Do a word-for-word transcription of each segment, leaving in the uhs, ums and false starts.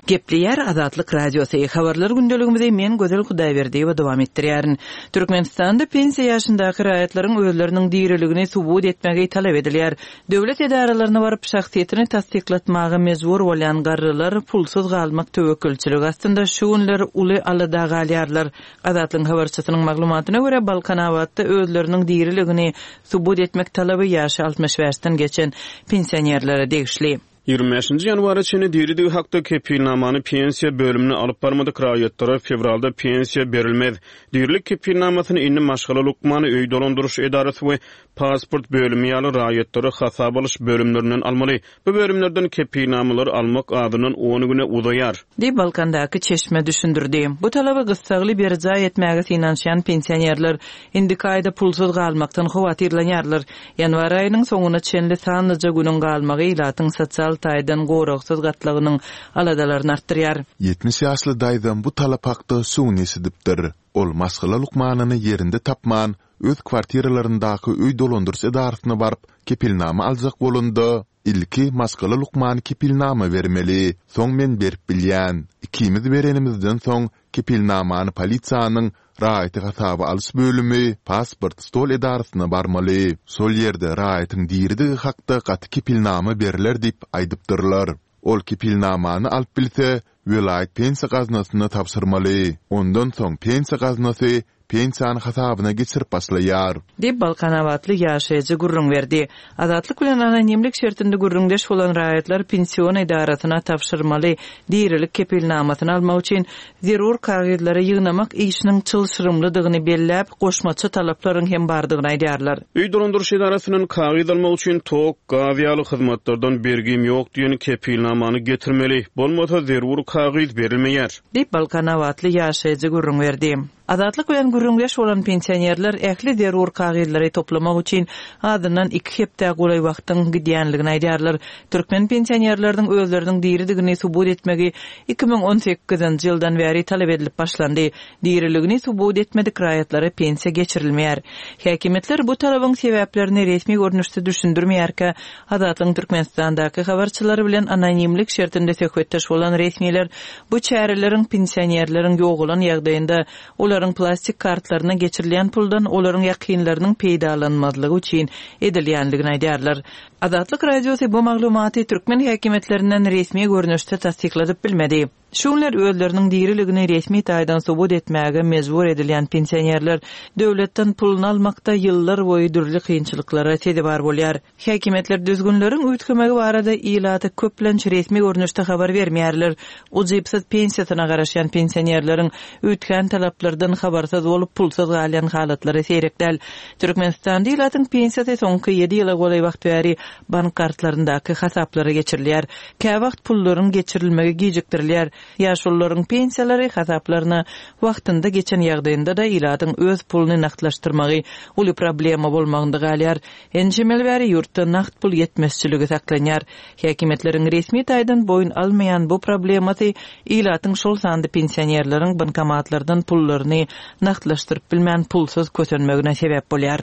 Gepliyer Azatlyk Radiosu habarlar gündeligimizde men Gözel Hudaýberdi we dowam etdirýärin. Türkmenistanda pensiýa ýaşyndaky raýatlaryň özleriniň diýriligini subut etmegi talap edilýär. Döwlet edaralaryna baryp şahsiýetini tasdiklatmagy mezbur bolan garrylar pulsuz galmak töwekkelçiligi aslında şu günler uly alada galýarlar. Azatlyk habarçysynyň maglumatyna görä Balkanawatda özleriniň diýriligini subut etmek talaby ýaşy altmış beşden geçen pensionerlere degişli. ýygrimi beşinji ýanwara çeni diýridi hakda kepilnamany pensiýa bölümine alyp barmadyk raýatlara fevralda pensiýa berilmez. Diýrilik kepilnamasyny inni maşgala lukmany öý dolandyryş edarasy we pasport bölümi ýaly raýatlara hasap alyş bölümlerinden almaly. Bu bölümlerden kepilnamalary almak adynyň ony güne uzaýar. Di Balkandaky çeşme düşündirdi. Bu talaba gysgaly berja etmäge finansiýan pensionerler indi kaýda pulsuz galmakdan howatyrlanýarlar. Ýanwar aýynyň soňuna çenli sanlyja günüň galmagy ilatyň sosial taýdan goraksız gatlygynyň aladalaryny artdyrýar. yetmiş ýaşly daýdan bu talap hakda suwun esidipdir. Ol masgala lukmanyny ýerinde tapman, öz kwartiralaryndaky öý dolandyryş edarasyna baryp kepilnama aljak bolundy. İlki masgala lukmany kepilnama bermeli. Soň men berip bilýän. İkimiz berenimizden soň kepilnamany polisiýanyň raýaty hasaby alyş bölümi pasport stol edarasyna barmaly. Sol ýerde raýatyň diýridi hakda gaty kepilnama beriler diýip aýdypdyrlar. Ol kepilnamany alyp bilse, vilayet pensiýa gaznasyna tapşyrmaly. Ondan soň pensiýa gaznasy pensiýany hasabyna geçirip başlaýar. Dip Balkanawatly ýaşaýjy gurrun berdi. Azatlyk bilen anonimlik şertinde gurrundeş bolan raýatlar pensiýon edarasyna tapşyrmaly. Diýrilik kepilnamasyny almak üçin zerur kagydlary ýygnamak işiniň çylşyrymlydygyny belläp, goşmaçy talaplaryň hem bardygyny aýdýarlar. Öý dolandyryş edarasynyň kagyd almak üçin tok, gawiýaly hyzmatlardan bergim ýok diýen kepilnamany getirmeli. Bolmasa zerur kagyd berilmeýär. Dip Balkanawatly ýaşaýjy gurrun berdi. Azatlyk bilen gurrundeş bolan pensionerler ähli zerur kagydlary toplamak üçin adyndan iki hepde golay wagtyň gidýänligini aýdýarlar. Türkmen pensionerleriň özleriniň diýriligini subut etmegi iki ming on sekizinji ýyldan bäri talap edilip başlandy. Diýriligini subut etmedik raýatlara pensiýa geçirilmeýär. Häkimetler bu talabyň sebäplerini resmi görnüşde düşündirmeýärkä, Azatlyk Türkmenistandaky habarçylary bilen anonimlik şertinde söhbetdeş bolan resmiler bu çäreleriň pensionerleriň ýok bolan ýagdaýynda olaryň plastik kartlaryna geçirilen puldan olaryň ýakynlarynyň peýdalanmazlygy üçin edilýänligini aýdýarlar. Azatlyk Radiosu bu maglumaty türkmen häkimetlerinden resmi görnüşde tasdikladyp bilmedi. Şunlar özleriniň diýriligini resmi taýdan subut etmäge mezbur edilýän pensionerler döwletden pulunu almakda ýyllar boýy dürli kynçylyklara sebäp bolýar. Häkimetler düzgünleriň üýtgemegi barada ilaty köplenç resmi görnüşde habar bermeýärler. Ujypsyz pensiýasyna garaşan pensionerleriň üýtgen talaplardan habarsyz bolup pulsuz galýan halatlary seýrekdäl. Türkmenistanda ilatyň pensiýasy soňky ýedi ýyla golay wagt bäri bank kartlaryndaky hasaplary geçirilýär. Kä wagt pullaryň geçirilmegi gijikdirilýär. Ýaşullaryň pensiýalary hasaplaryna wagtynda geçen ýagdaýynda da ilatyň öz puluny naqdlaşdyrmagy uly problema bolmagynda galýar. Enjemel bäri ýurtda naqd pul ýetmezçiligi saklanýar. Häkimetleriň resmi taýdan boyun almaýan bu problemasy ilatyň şol sandy pensionerleriň bankomatlardan pullaryny naqdlaşdyryp bilmän pulsuz kösenmegine sebäp bolýar.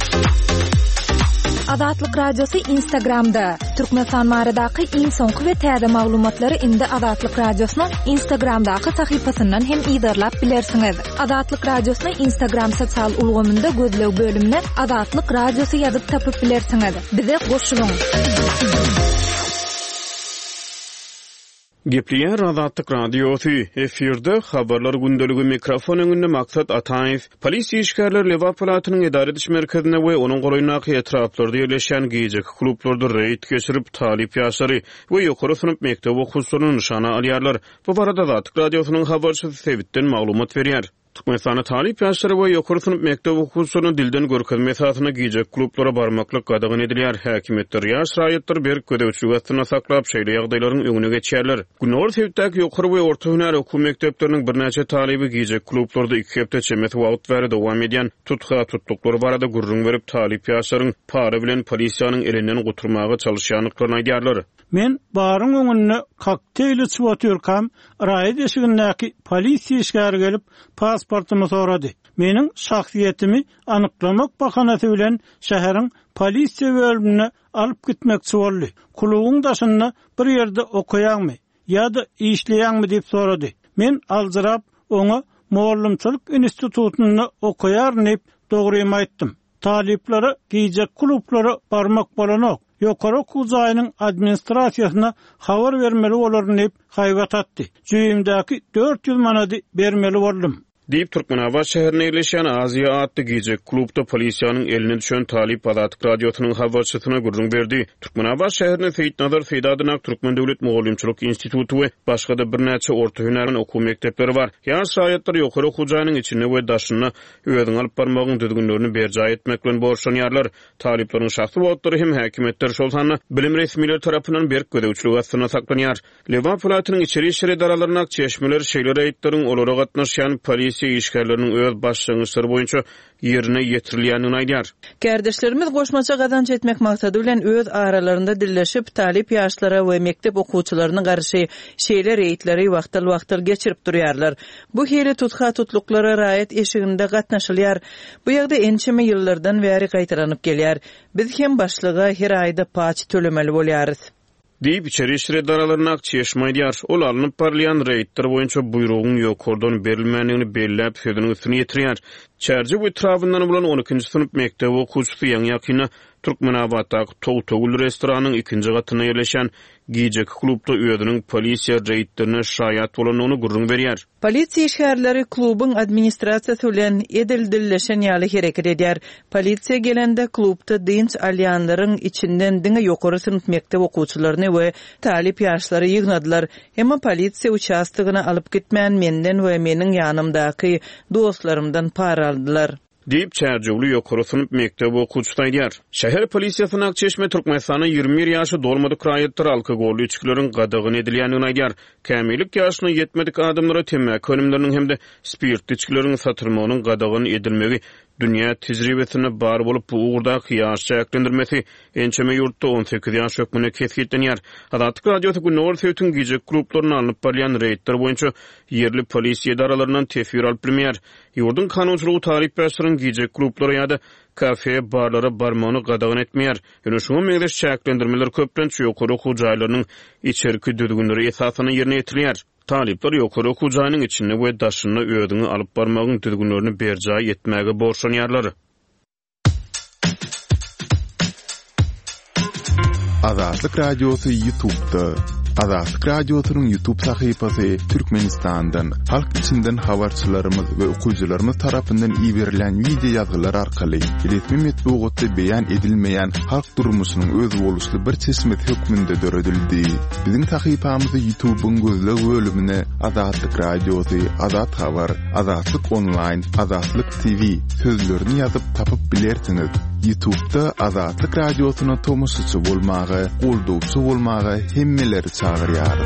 Azatlyk Radiosu Instagramda. Türkmenistan maradaky iň soňky we täze maglumatlary indi Azatlyk Radiosynyň Instagramdaky sahypasyndan hem ýydarlap bilersiňiz. Azatlyk Radiosynyň Instagram sosial ulgamynda gözlew bölümine Azatlyk Radiosu ýazyp tapyp bilersiňiz. Bize goşulyň. Gepliyer Azatlyk Radiosu efirde habarlar gündeligi mikrofon öňünde maksat Ataýew polisiýa işgärleri Lewa palatynyň edara ediş merkezine we onuň goraýnaky etraplarynda ýerleşen gijek klublarda reýt geçirip talip ýaşary we ýokary synap mekdep okuwçylaryny nişana alýarlar. Bu barada Azatlyk Radiosynyň habarçysy Sebitden maglumat berýär. Türkmenistan talip ýaşary we ýokary synap mekdep okuwçylaryny dilden görkezme esasyna gijek klublara barmaklyk gadagyn edilýär. Häkimetler ýaş raýatlar berip gödäwçilik astyna saklap şeýle ýagdaýlaryň öňüne geçýärler. Günor sebäpdäki ýokary we orta hünär okuw mekdepleriniň birnäçe talibi gijek klublarda iki hepde çemet wagt bäri dowam edýän tutga tutduklary barada gurrun berip talip ýaşlaryň para bilen polisiýanyň elinden guturmagy çalışýanlyklaryny aýdýarlar. Men baryň öňünde kokteyl içip otyrkam, raýat eşigindäki polisiýa işgäri gelip pasportumy sorady. Meniň şahsiýetimi anyklamak bahanasy bilen şäheriň polisiýa bölümine alyp gitmekçi boldy. Kulugyň daşynda bir ýerde okaýarmy? ýa-da işleýänmi diýip sorady. Men alzyrap oňa Mollumçylyk institututyny okuýar diýip dogrymy aýtdym. Talipleri giyecek klublara barmak bolanok. Yokara kuzaýynyň administrasiýasyna habar vermeli bolaryn diýip haýbat atdy. Jüýümdäki dört yüz manady bermeli boldum. Deyip Türkmenabad şäherine ýerleşen Aziýa adly giyecek klubda polisiýanyň eline düşen Talip Adatyk radiosynyň habarçysyna gurrun berdi. Türkmenabad şäherine Feýtnazar Feýdadynak Türkmen Döwlet Mogalymçylyk instituty we başga da bir näçe orta hünäriň okuw mekdepleri bar. Ýaş şaýatlar ýokary hujaýynyň içinde we daşyna öýüň alyp barmagyň düzgünlerini berja etmek bilen borçlanýarlar. Talipleriň şahsy wagtlary hem häkimetler şol sany bilim resmiýetleri tarapyndan berk gödäwçilik astyna saklanýar. Lewa polatynyň içeri işleri daralaryna çeşmeler şeýler aýtlaryň olara gatnaşýan polisiýa işgärleriniň öz başlangyçlary boýunça ýerine ýetirilýänini aýdýar. Kärdişlerimiz goşmaça gazanç etmek maksady bilen öz aralarynda dilleşip talip ýaşlara we mektep okuwçylaryna garşy şeýler eýitleri wagtal-wagtal geçirip durýarlar. Bu hili tutha tutluklara raýat eşiginde gatnaşylýar. Bu ýagda ençeme ýyllardan bäri gaýtaranyp gelýär. Biz hem başlyga her aýda paç tölemeli bolýarys. Deyip içeri işleri daralarına çeşmeýär. Ol alınıp barlayan reýitler boýunça buyrugyň ýokordon berilmänligini belläp sözüniň üstüne ýetirýär. Çärji bu etrafyndan bolan on ikinji sınıf mektep okuwçysy ýaňy ýakyna Türkmenabaddaky Togtogul restoranynyň ikinji gatyna ýerleşen giyecek klubda özüniň polisiýa reýitlerine şaýat bolanyny gurrun berýär. Polisiýa işgärleri klubyň administrasiýasy bilen edil dilleşen ýaly hereket edýär. Polisiýa gelende klubda dinç alýanlaryň içinden diňe ýokary sınıf mektep okuwçylaryny we talip ýaşlary ýygnadylar. Emma polisiýa участогuna alyp gitmän menden we meniň ýanymdaky dostlarymdan para aldylar. Deyip çärjewli ýokary sınıf mektep okuwçysy aýdýar. Şäher polisiýasynyň Akçeşme Türkmenistanyň ýigirme bir ýaşy dolmadyk raýatlar alkogolly içkilerin gadagyn edilýänini aýdýar. Kämillik ýaşyna ýetmedik adamlara temäki önümleriniň hemde spirtli içkilerin satylmagynyň gadagyn edilmegi dünýä tejribesine bar bolup bu ugurdaky ýaş çäklendirmesi ençeme ýurtda on sekiz ýaş hökmüne kesgitlenýär. Adatyk radiosy günler söýtün giyecek klublaryny alyp barýan reýitler boýunça ýerli polisiýa idaralaryndan tefsir alyp bilmeýär. Ýurdun kanunçylygy tarip başlaryň giyecek klublary ýa-da kafe, barlara barmagyny gadagyn etmeýär. Ýöne şoňa meňzeş çäklendirmeler köplençe ýokary hujaýlarynyň içerki düzgünleri esasyna ýerine ýetirilýär. Talipler ýokary hujaýynyň içinde we daşyna öýüňi alyp barmagyň düzgünlerini berja etmäge borçlanýarlar. Azatlyk radiosy YouTube'da. Azatlyk radiosynyň YouTube sahypasy Türkmenistandan, halk içinden habarçylarymyz we okuwçylarymyz tarapyndan iýerilen video ýazgylar arkaly resmi metbuatda beýan edilmeýän halk durmuşynyň öz boluşly bir çeşmet hökmünde döredildi. Biziň sahypamyzy YouTube'un gözleg bölümine Azatlyk radiosy, Azat habar, Azatlyk online, Azatlyk T V sözlerini ýazyp tapyp bilersiňiz. YouTube'da Azatlyk radiosyna tomusçy bolmagy, goldowçy bolmagy hemmeleri çağırýar.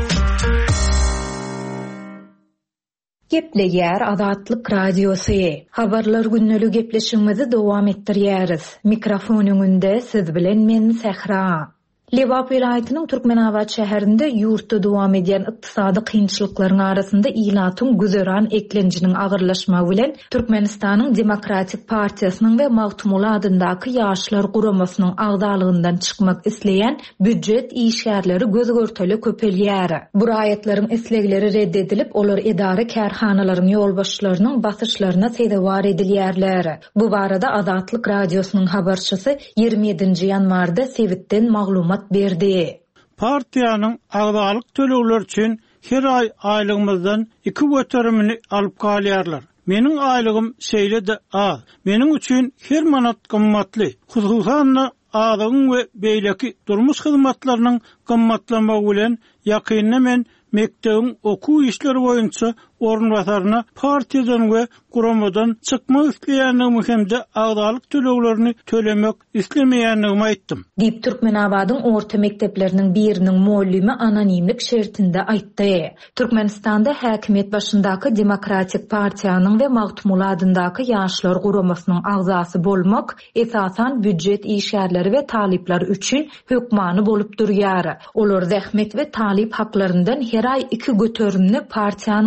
Gepleýär Azatlyk radiosy. Habarlar günneli gepleşigimizi dowam etdirýäris. Mikrofonyň önünde siz bilen men Sehra. Lewa vilayatynyň Türkmenabad şäherinde ýurtda dowam edýän ykdysady kynçylyklaryň arasynda ilatyň güzeran eklenjiniň agyrlaşmagy bilen Türkmenistanyň Demokratik Partiýasynyň we Magtumul adyndaky ýaşlar guramasynyň agdalygyndan çykmak isleýän büdjet işgärleri gözgörteli köpelýär. Bu raýatlaryň islegleri reddedilip, olar edara kärhanalaryň ýolbaşçylarynyň basyşlaryna seýdewar edilýärler. Bu barada Azatlyk radiosynyň habarçysy ýigirme ýedinji ýanwarda Sewitden maglumat berdi. Partiýanyň agdalyk tölegler üçin her ay aýlygymyzdan iki göterimini alyp galýarlar. Meniň aýlygym şeýle-de az. Meniň üçin her manat gymmatly. Hususan adyň we beýleki durmuş hyzmatlarynyň gymmatlamagy bilen ýakynna men mektebiň okuw işleri boýunça ornbasaryna partiýadan we guramadan çykmak isleýändigimi hemde agdalyk töleglerini tölemek islemeýändigimi aýtdym. Diýip Türkmenabadyň orta mekdepleriniň biriniň muallimi anonimlik şertinde aýtdy. Türkmenistanda häkimet başyndaky Demokratik Partiýanyň we Magtumul adyndaky ýaşlar guramasynyň agzasy bolmak esasan büdjet işgärleri we talipler üçin hökmany bolup durýar. Olar zähmet we talip haklaryndan her ay iki göterimni partiýanyň we ýene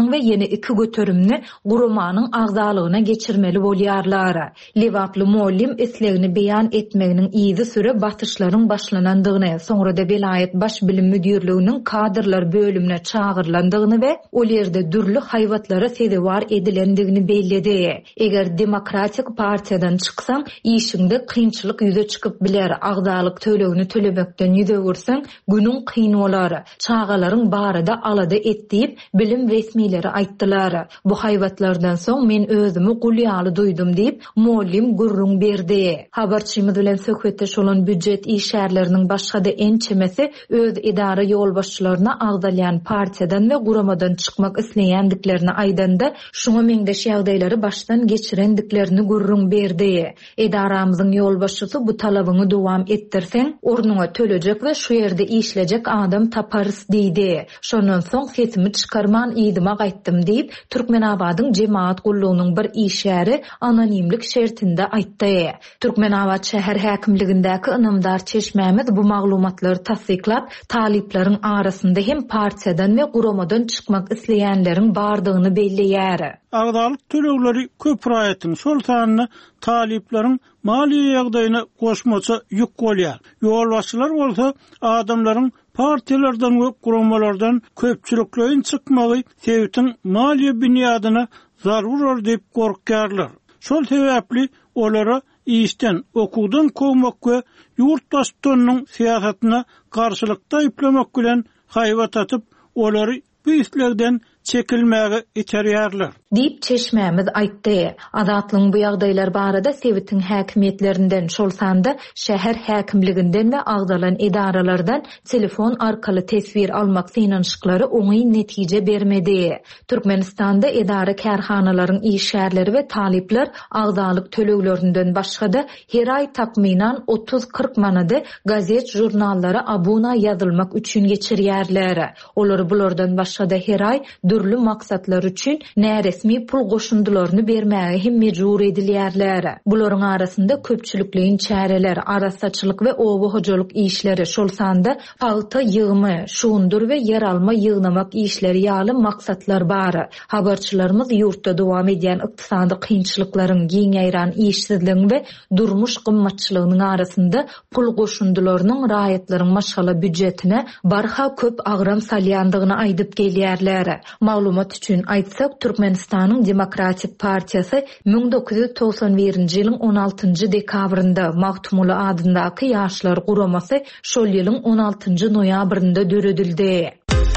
birini iki götürümni gurumanyň agzalygyna geçirmeli bolýarlar. Lewaply muallim islegini beýan etmeginiň izi süre batyşlaryň başlanandygyny, soňra da vilayet baş bilim müdürliginiň kadrlar bölümine çağırlandygyny we ol ýerde dürli haýwatlara sedewar edilendigini beýledi. Eger Demokratik partiýadan çyksaň, işiňde kynçylyk ýüze çykyp biler, agzalyk tölegini tölemekden ýüze görseň, günüň kyn bolar. Çağalaryň barada alada etdiýip bilim resmiýleri aýtdylar. Bu haýwatlardan soň men özümi gulýaly duýdum diýip muallim gurrun berdi. Habarçymyz bilen söhbetdeş bolan büdjet işärleriniň başga da en çemesi öz idara ýolbaşçylaryna agdalýan partiýadan we guramadan çykmak isleýändiklerini aýdanda, şuňa meňdeş ýagdaýlary başdan geçirendiklerini gurrun berdi. Idaramyzyň ýolbaşçysy bu talabyny dowam etdirseň, ornuňa tölejek we şu ýerde işlejek adam taparys diýdi. Şondan soň sesimi çykarman ýydyma gaýtdym diýip Türkmenabadyň jemaat gullugynyň bir işäri anonimlik şertinde aýtdy. Türkmenabad şäher häkimligindäki ynamdar Çeşmämiz bu maglumatlary tasdiklap, taliplaryň arasynda hem partiýadan we guramadan çykmak isleýänleriň bardygyny belleýär. Agdalyk tölegleri köp raýatyň sultanyny taliplaryň mali ýagdaýyna goşmaça ýük bolýar. Ýolbaşçylar bolsa adamlaryň partiýalardan we guramalardan köpçüliklerin çykmagy sebäpden maliýe binýadyna zarur diýip gorkýarlar. Şol sebäpli olara işten, okudan kovmak we ýurtdaşlarynyň siýasatyna garşylykda ýyplamak bilen haýwat atyp olary bu islerden çekilmäge iterýärler. Diýip Çeşmämiz aýtdy. Azatlyň bu ýagdaýlar barada Sewitin häkimiýetlerinden şolsanda şäher häkimliginden we agdalan idaralardan telefon arkaly tesbir almak synanşyklary oňy netije bermedi. Türkmenistanda idara kärhanalaryň işärleri we talipler agdalyk töleglerinden başga da her aý takminan otuz kırk manady gazet jurnallara abuna ýazylmak üçin geçirýärler. Olar bulardan başga da her aý dürli maksatlar üçin näresmi pul goşundylaryny bermäge hem mejbur edilýärler. Bularyň arasynda köpçülikliň çäreler, arasaçylyk we owahojalyk işleri, şolsanda palta ýygymy, şuundur we yer alma ýygnamak işleri ýaly maksatlar bar. Habarçylarymyz ýurtda dowam edýän ykdysady kynçylyklaryň, giňeýran işsizligiň we durmuş gymmatçylygynyň arasynda pul goşundylarynyň raýatlaryň maşgala büdjetine barha köp agram salýandygyny aýdyp gelýärler. Maglumat üçin aýtsak, Türkmenistanyň Demokratik partiýasy bin dokuz ýüz toksan birinji ýylyň on altynjy dekabrynda Magtumuly adyndaky ýaşlar guramasy şol ýylyň on altynjy noýabrynda döredildi.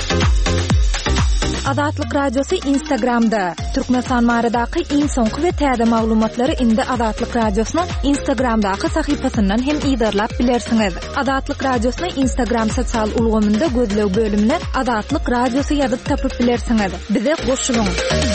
Azatlyk radiosu Instagramda. Türkmenistan maradaky iň soňky we täze maglumatlary indi Azatlyk radiosynyň Instagramdaky sahypasyndan hem ýydarlap bilersiňiz. Azatlyk radiosyny Instagram sosial ulgamynda gözlew bölümine Azatlyk radiosu ýazyp tapyp bilersiňiz. Bize goşulyň.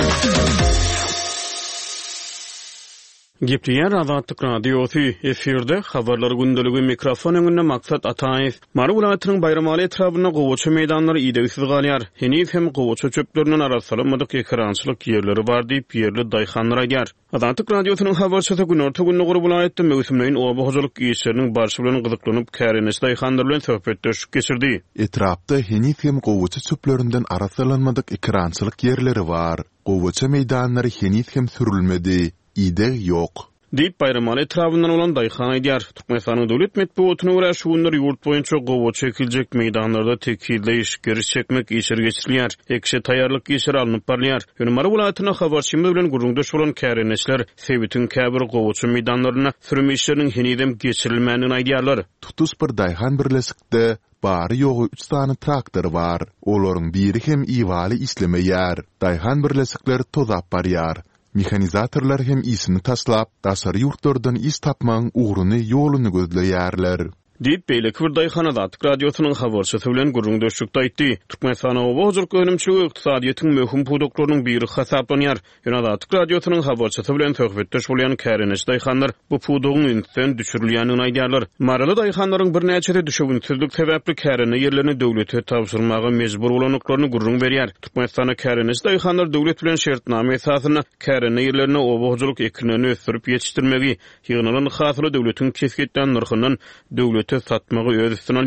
Gepleýär Azatlyk radiosu efirde habarlar gündəligi mikrofon öňünde maksat Ataýew. Mary welaýatynyň Bayramaly etrabyna gowaça meýdanlary ýygsyz galýar. Henif hem gowaça çöplerinden arasalamadyk ekrançylyk ýerleri bar diýip ýerli daýhanlar aýdýar. Azatlyk radiosynyň habarçysy Günorta Günnügur welaýatynda mewsümleýin owahojalyk işleriniň barşy bilen gyzyklanyp kärenes daýhanlar bilen söhbetdeşik geçirdi. Etrapda henif hem gowaça çöplerinden arasalamadyk ekrançylyk ýerleri bar. Gowaça meýdanlary henif hem sürülmedi. İde yok. Diýip Bayramaly etrabyndan olan daýhan aýdýar. Türkmenistanyň döwlet medeniýetine görä şuunlar ýurt boýunça gowa çekiljek meýdanlarda tekilde iş geriş çekmek işler geçirilýär. Ekşe taýýarlyk işleri alınıp barlýar. Ýöne welaýatyna habarçymyz bilen gurrundaş bolan kärenesler Sewitin käbir gowaça meýdanlaryna sürme işleriniň henidem geçirilmänini aýdýarlar. Tutus bir daýhan birlesikde bary ýogy üç tane traktor bar. Olaryň biri hem iwaly islemeýär. Daýhan birlesikleri tozap barýar. Mehanizatorlar hem isini taslap, dasar yurtlardan is tapmaň ugruny ýoluny gözleýärler. Diýip beýleki bir daýhanada Azatlyk radiosynyň habarçysy bilen gurrundaşlykda aýtdy. Türkmenistana owahojalyk önümçiligi ykdysadyýatyň möhüm pudoklarynyň biri hasaplanýar. Ýöne Azatlyk radiosynyň habarçysy bilen söhbetdeş bolýan kärenes daýhanlar bu pudogyň ünsden düşürilýänini aýdýarlar. Maraly daýhanlaryň bir näçe düşügünsizlik sebäpli kärene ýerlerini döwlete tapşyrmagy mejbur bolanlyklaryny gurrun berýär. Türkmenistana kärenes daýhanlar döwlet bilen şertname esasyna kärene ýerlerini owahojalyk ekiniňi ösdürip ýetişdirmegi, ýygnalan hasıly döwletiň kesgetden narhynyň döwlet satmagy öz üstüne alýar.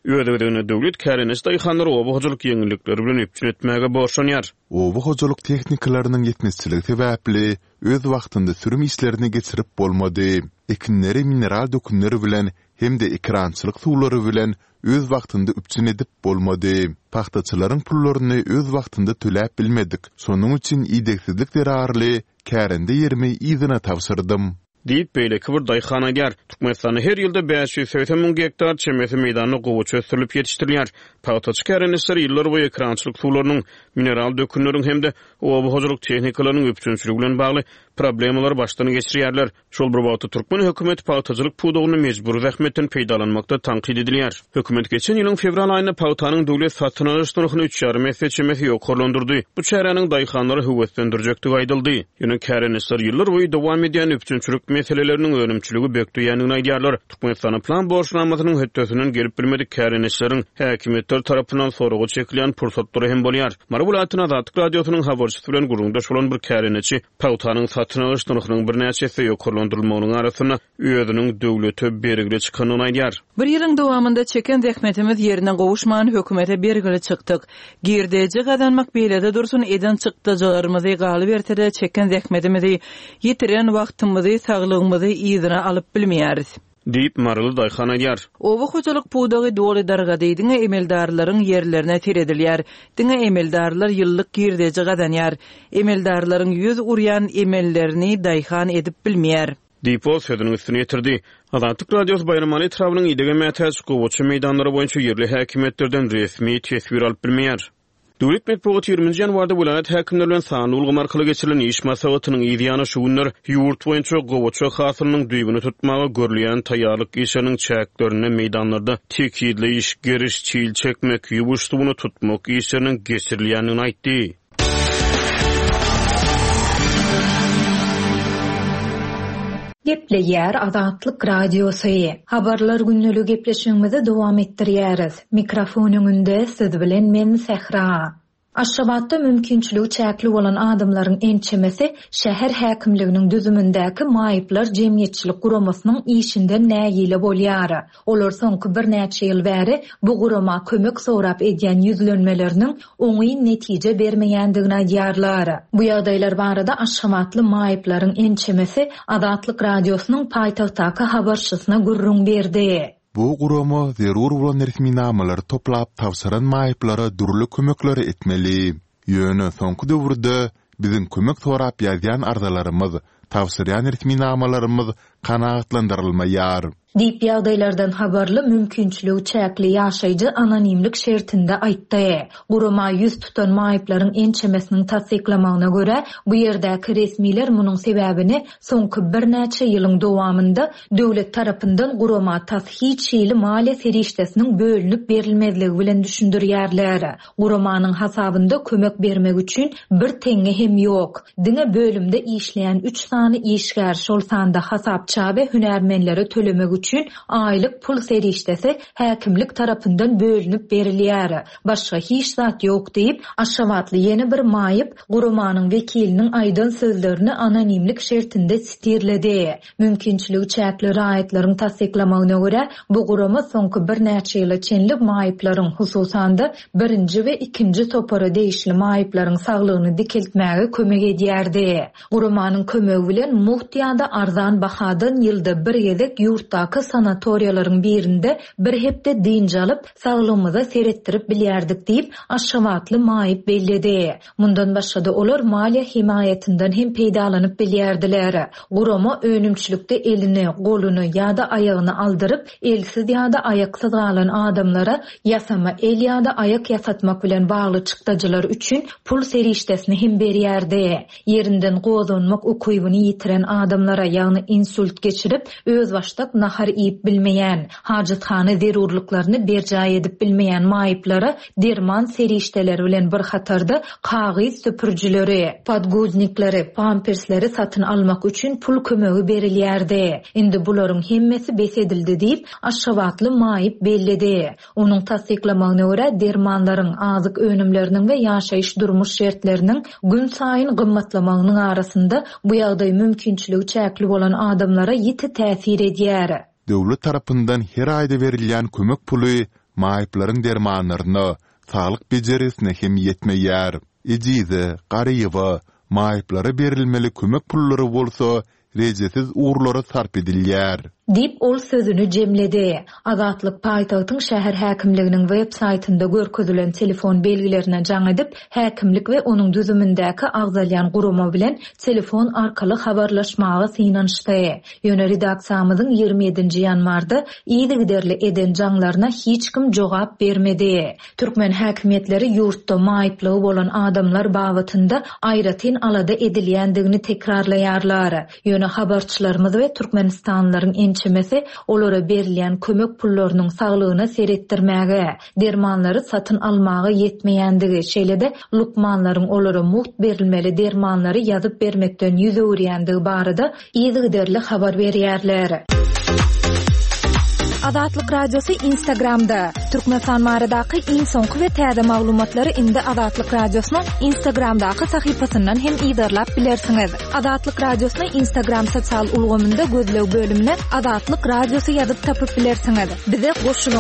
Ödegine döwlet kärenes daýhanlary oba hojalyk ýeňillikleri bilen epçil etmäge borçlanýar. Oba hojalyk tehnikalarynyň ýetmezçiligi sebäpli öz wagtynda sürüm işlerini geçirip bolmady. Ekinleri mineral dökümleri bilen hem de ekrançylyk suwlary bilen öz wagtynda üpçün edip bolmady. Paxtaçylaryň pullaryny öz wagtynda töläp bilmedik. Şonuň üçin iýdeksizlik derarly kärende ýerimi ýygyna tawsyrdym. Diýip beýleki bir daýhana ýar. Türkmenistanyň her ýylda beş ýüz seksen miň hektar çemesi meýdanyny gowy çöstürilip ýetişdirilýär. Paxtaçy kärenişleri ýyllar boýy ekrançylyk suwlarynyň, mineral dökümleriň hem-de oba hojalyk tehnikalarynyň öpçünçiligi bilen bagly problemalar başdan geçirýärler. Şol bir wagtda Türkmen hökümeti paxtaçylyk pudugyny mejbur zähmetden peýdalanmakda tanqid edilýär. Hökümet geçen ýylyň fevral aýynda paxtanyň döwlet satyn alyş narhyny üç ýarym esse çemesi ýokarlandyrdy. Bu çäranyň daýhanlary höwetlendirjekdigi aýdyldy. Ýöne kärenişler ýyllar boýy dowam edýän öpçünçilik meseleleriniň önümçiligi bekleýändigini aýdýarlar. Türkmenistanyň plan borçlanmasynyň hötdesinden gelip bilmedik kärenişleriň häkimetler tarapyndan soragy çekilýän pursatlary hem bolýar. Marabulatyn Azatlyk radiosynyň habarçysy bilen gurulmda bolan bir kärenişi paxtanyň satyn alyş narhynyň bir näçesi ýokarlandyrylmagynyň arasyna özüniň döwlete bergili çykanyny aýdýar. Bir ýylyň dowamında çeken zähmetimiz ýerine gowuşman hökümete bergili çykdyk. Girdeji gadanmak beýlede dursun eden çykdyjlarymyzy galy bertede çeken zähmetimizi ýetiren wagtymyzy saglygymyzy ýygyna alyp bilmeýäris. Diýip marly daýhana ýar. Oba hojalyk pudugy doly darga diýdiňe emeldarlaryň ýerlerine tiredilýär. Diňe emeldarlar ýyllyk girdeji gadanýar. Emeldarlaryň ýüz urýan emellerini daýhan edip bilmeýär. Diýip ol sözüniň üstüne ýetirdi. Azatlyk radiosy Bayramaly etrawynyň ýedege mätäç gowaçy meýdanlary boýunça ýerli häkimetlerden resmi tesbir alyp bilmeýär. Döwlet medeniýeti ýygrümynji ýanwarda vilayat häkimleri bilen sany ulgam arkaly geçirilen iş maslahatynyň ýygyny şu günler ýurt boýunça gowaçy hasylynyň düýbüni tutmagy görülýän taýýarlyk işiniň çäklerini meýdanlarda tekidli iş geriş çiğil çekmek, ýuwuş suwuny tutmak işiniň geçirilýänini aýtdy. Gepleýär Azatlyk radiosu. Habarlar günnäli gepleşigimizi dowam etdirýäris. Mikrofonyň önünde siz bilen men Sehra. Aşgabatda mümkinçiligi çäkli bolan adamlaryň ençemesi şäher häkimliginiň düzümündäki maýyplar jemgyýetçilik guramasynyň işinden näýile bolýar. Olar soňky bir näçe ýyl bäri bu gurama kömek sorap edýän ýüzlenmeleriniň oňy netije bermeýändigini aýdýarlar. Bu ýagdaýlar barada aşgabatly maýyplaryň ençemesi Azatlyk radiosynyň paýtagtdaky habarçysyna gurrun berdi. Bu gurama zerur bolan resmi namalar toplap tawsaran maýyplara durly kömekleri etmeli. Ýöne soňky döwürde biziň kömek sorap ýazýan arzalarymyz, tawsirýan resmi namalarymyz kanagatlandyrylmaýar. Diýip ýagdaýlardan habarly mümkinçiligi çäkli ýaşaýjy anonimlik şertinde aýtdy. Gurama ýüz tutan maýyplaryň ençemesiniň tasdiklamagyna görä, bu ýerdäki resmiler munyň sebäbini soňky bir näçe ýylyň dowamında döwlet tarapyndan gurama tashiçili maliýe serişdesiniň bölünip berilmezligi bilen düşündirýärler. Guramanyň hasabynda kömek bermek üçin bir teňe hem ýok. Diňe bölümde işleýän üç sany işgär şol sanda hasapça we hünärmenleri tölemek üçin aýlyk pul serişdesi häkimlik tarapyndan bölünip berilýär. Başga hiç zat ýok diýip Aşgabatly ýene bir maýyp guramanyň wekiliniň aýdan sözlerini anonimlik şertinde stirledi. Mümkinçiligi çäkli raýatlaryň tasdiklamagyna görä bu gurama soňky bir näçe ýyla çenli maýyplaryň hususanda birinji we ikinji topara değişli maýyplaryň saglygyny dikeltmäge kömek edýärdi. Guramanyň kömegi bilen muhtiýada arzan bahadan ýylda bir gezek ýurtdaky sanatoriýalaryň birinde bir hepde dinç alyp saglygymyza seretdirip bilýärdik diýip Aşgabatly maýyp belledi. Mundan başga olar maliýe himayetinden hem peýdalanyp bilýärdiler. Gurama önümçilikde elini, goluny ýa-da aýagyny aldyryp elsiz ýa-da aýaksyz galan adamlara ýasama el ýa-da aýak ýasatmak bilen bagly çykdyjylar üçin pul serişdesini hem berýärdi. Yerinden gozanmak ukuwyny ýitiren adamlara ýagny insult geçirip öz başdak nahar iýip bilmeýän, hajatxana zerurlyklaryny berjaý edip bilmeýän maýyplara derman serişdeleri bilen bir hatarda kagyz süpürjüleri, podguznikleri, pampersleri satyn almak üçin pul kömegi berilýärdi. Indi bularyň hemmesi besedildi diýip Aşgabatly maýyp belledi. Onuň tasdiklamagyna görä dermanlaryň azyk önümleriniň we ýaşaýyş durmuş şertleriniň gün saýyn gymmatlamagynyň arasynda bu ýagdaý mümkinçiligi çäkli bolan adamlara ýiti täsir edýär. Döwlet tarapyndan her aýda berilýän kömek puly maýyplaryň dermanlaryny sağlyk bejerisine hem yetmeýär. Ejize, garyba, maýyplara berilmeli kömek pullary bolsa, rejesiz uğurlara sarp edilýär. Dip ol sözünü jemledi. Azatlyk paýtagtyň şäher häkimliginiň web saytynda görkezülen telefon belgilerine jaň edip, häkimlik we onuň düzümindäki agzalyan guruma bilen telefon arkaly habarlaşmagy synanşdy. Ýöne redaksiýamyzyň ýygrimi ýedinji ýanwarda ýygy giderli eden jaňlaryna hiç kim jogap bermedi. Türkmen häkimetleri ýurtda maýyplygy bolan adamlar babatynda aýratyn alada edilýändigini tekrarlaýarlar. Ýöne habarçylarymyz we Türkmenistanlaryň çemesi olara berilýän kömek pullarynyň saglygyna seretdirmäge, dermanlary satyn almagy yetmeýändigi şeýlede lukmanlaryň olara muht berilmeli dermanlary ýazyp bermekden ýüze öwrýändigi barada ýygyderli habar berýärler. Azatlyk radiosu Instagramda. Türkmenistan maradaky iň soňky we täze maglumatlary indi Azatlyk radiosynyň Instagramdaky sahypasyndan hem ýydarlap bilersiňiz. Azatlyk radiosyny Instagram sosial ulgamynda gözlew bölümine Azatlyk radiosu ýazyp tapyp bilersiňiz. Bize goşulyň.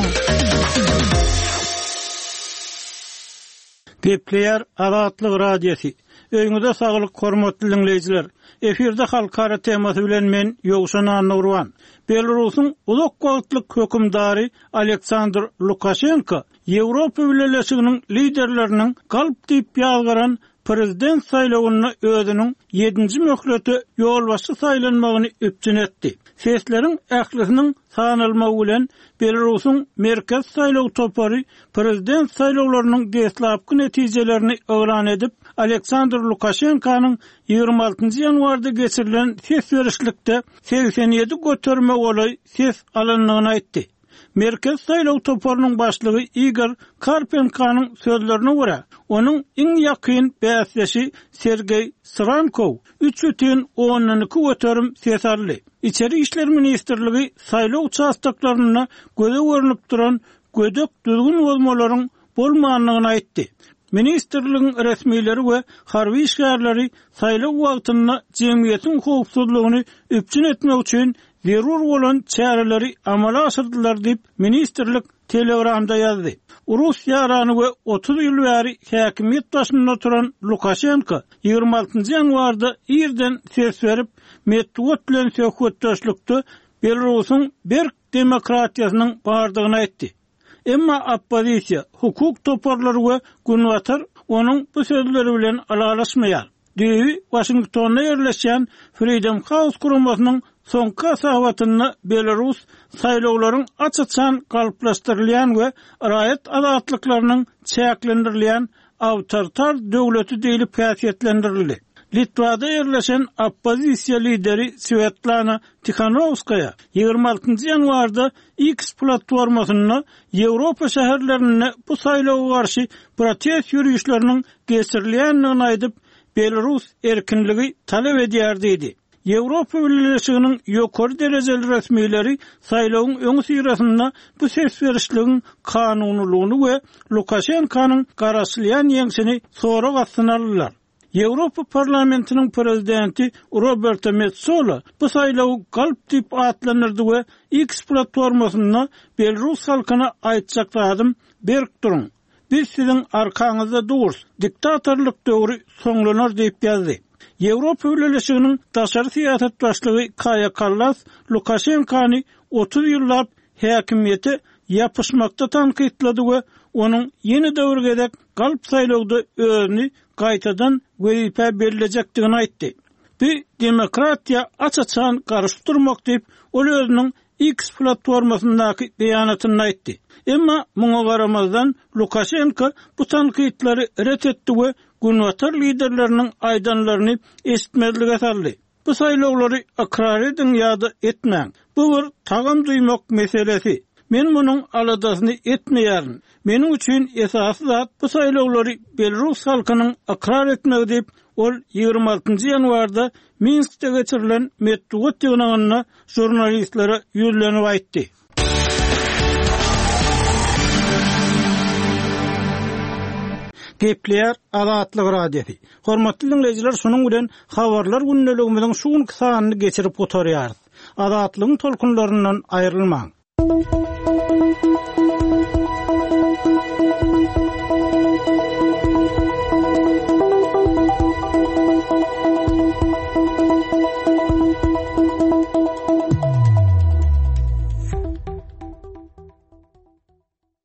Gepleýär Azatlyk radiosu. Öňüňizde saglyk hormatly dinleýijiler. Efirde halkara temasy bilen men Ýogşan Anurwan. Belarusyň uzak wagtlyk hökümdary Aleksandr Lukashenko Ýewropa Birleşiginiň liderleriniň galp diýip ýalgaran prezident saýlawyna özüniň ýedinji möhleti ýolbaşçy saýlanmagyny üpjün etdi. Sesleriň ählisiniň sanalmagy bilen Belarusyň merkez saýlaw topary prezident saýlawlarynyň geslapky netijelerini öwran edip, Aleksandr Lukashenko'nun ýygrimi altynjy ýanwarda geçirilen ses berişlikde seksen ýedi göterme olay ses alanlygyny aýtdy. Merkez saýlaw toparynyň başlygy Igor Karpenko'nun sözlerine görä, onuň iň ýakyn bäsleşi Sergey Srankov üç бүтүн onuň iki göterim ses aldy. İçeri işler Ministerligi saýlaw uçastaklaryna göze görünüp duran gödök düzgün bolmalaryň bolmanlygyny aýtdy. Ministerligiň resmiýetleri we harby işgärleri saýlaw wagtyna jemgyýetiň howpsuzlygyny üpjün etmek üçin zerur bolan çäreleri amala aşyrdylar diýip ministerlik telegramda ýazdy. Rus ýarany we otuz ýyl bäri häkimiýet başynda turan Lukashenko ýygrimi altynjy ýanwarda ýerden ses berip, Medvedev bilen söhbetdeşlikde Belarusyň berk demokratiýasynyň bardygyny aýtdy. Emma oppozisiýa, hukuk toparlary we günwatar onuň bu sözleri bilen alalaşmaýar. Diýip Washingtonda ýerleşen Freedom House guramasynyň soňky sahabatyny Belarus saýlawlaryň açyçan galplaşdyrylýan we raýat azatlyklarynyň çäklendirilýän awtoritar döwleti diýilip häsiýetlendirildi. Litvada ýerleşen oppozisiýa lideri Svetlana Tikhanovskaya ýygrimi altynjy ýanwarda X platformasyny Ýewropa şäherlerine bu saýlawa garşy protest ýürüýüşleriniň geçirilýändigini aýdyp, Belarus erkinligi talep edýär diýdi. Ýewropa Birleşiginiň ýokary derejeli resmiýetleri saýlawyň öňü syrasynda bu ses berişligiň kanunylygyny we Lukashenko'nun garaşylýan ýeňsini sorak astyna aldylar. Ýewropa parlamentiniň prezidenti Roberto Metsola bu saýlawy galp diýip atlanyrdy we X platformasyna Belarus halkyna aýtjaklarym berk durun. Biz siziň arkaňyzda durs, diktatorlyk döwri soňlanar diýip ýazdy. Ýewropa Birleşiginiň daşary siýasat başlygy Kaja Kallas Lukashenko'ny otuz ýyllap häkimiýete ýapyşmakda tankytlady we onuň ýeni döwrgedek galp saýlawda özüni gaýtadan wezipe berilejekdigini aýtdy. Bu demokratiýa açyçan garşdyrmak diýip ol özüniň X platformasyndaky beýanatyny aýtdy. Emma muňa garamazdan Lukashenko bu tankytlary ret etdi we günwatar liderleriniň aýdanlaryny esitmezlige saldy. Bu saýlawlary akrar edin ýa-da etmäň. Bu bir tagam duýmak meselesi. Men munyň aladasyny etmeýärin. Meniň üçin esasy zat bu saýlawlary Belarus halkynyň akrar etmegi diýip ol ýygrimi altynjy ýanwarda Minskde geçirilen Medvedev ýygynyna jurnalistlere ýüzlenip aýtdy. Gepleýär Azatlyk radiosu. Hormatly dinleýijiler, şonuň bilen habarlar gündeligimiziň şu sanyny geçirip oturýarys. Azatlygyň tolkunlaryndan aýrylmaň.